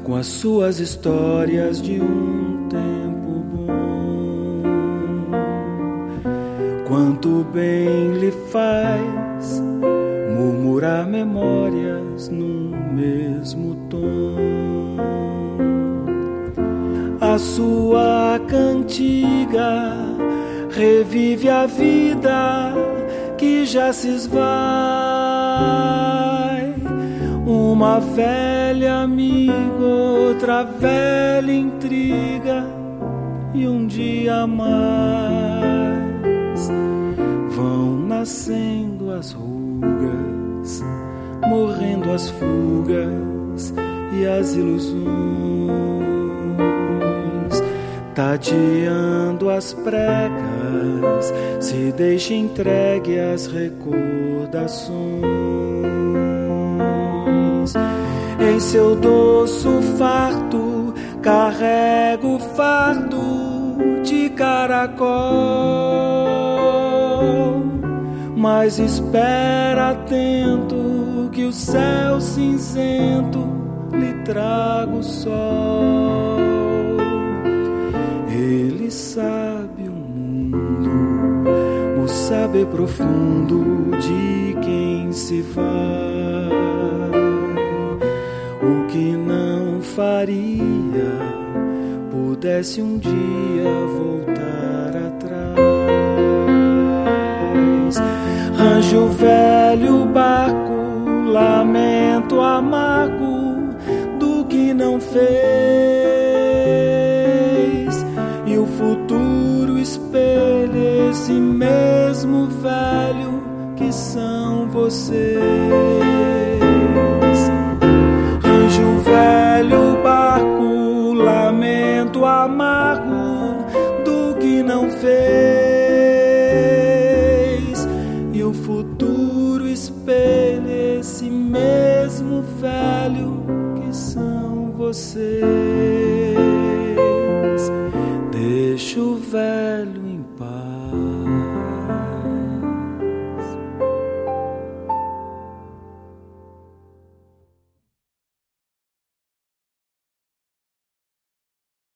com as suas histórias de um tempo bom. Quanto bem lhe faz murmurar memórias num mesmo tom. A sua cantiga revive a vida que já se esvai. Uma velha amiga, outra velha intriga, e um dia mais vão nascendo as rugas, morrendo as fugas e as ilusões, tateando as pregas, se deixa entregue às recordações. Em seu dorso farto carrega o fardo de caracol, mas espera atento que o céu cinzento lhe traga o sol. Ele sabe o mundo, o saber profundo de quem se vai. O que não faria, pudesse um dia voltar atrás. Range o velho barco, lamento amargo do que não fez, e o futuro espelha esse mesmo velho que são vocês. Range o velho barco, lamento amargo do que não fez,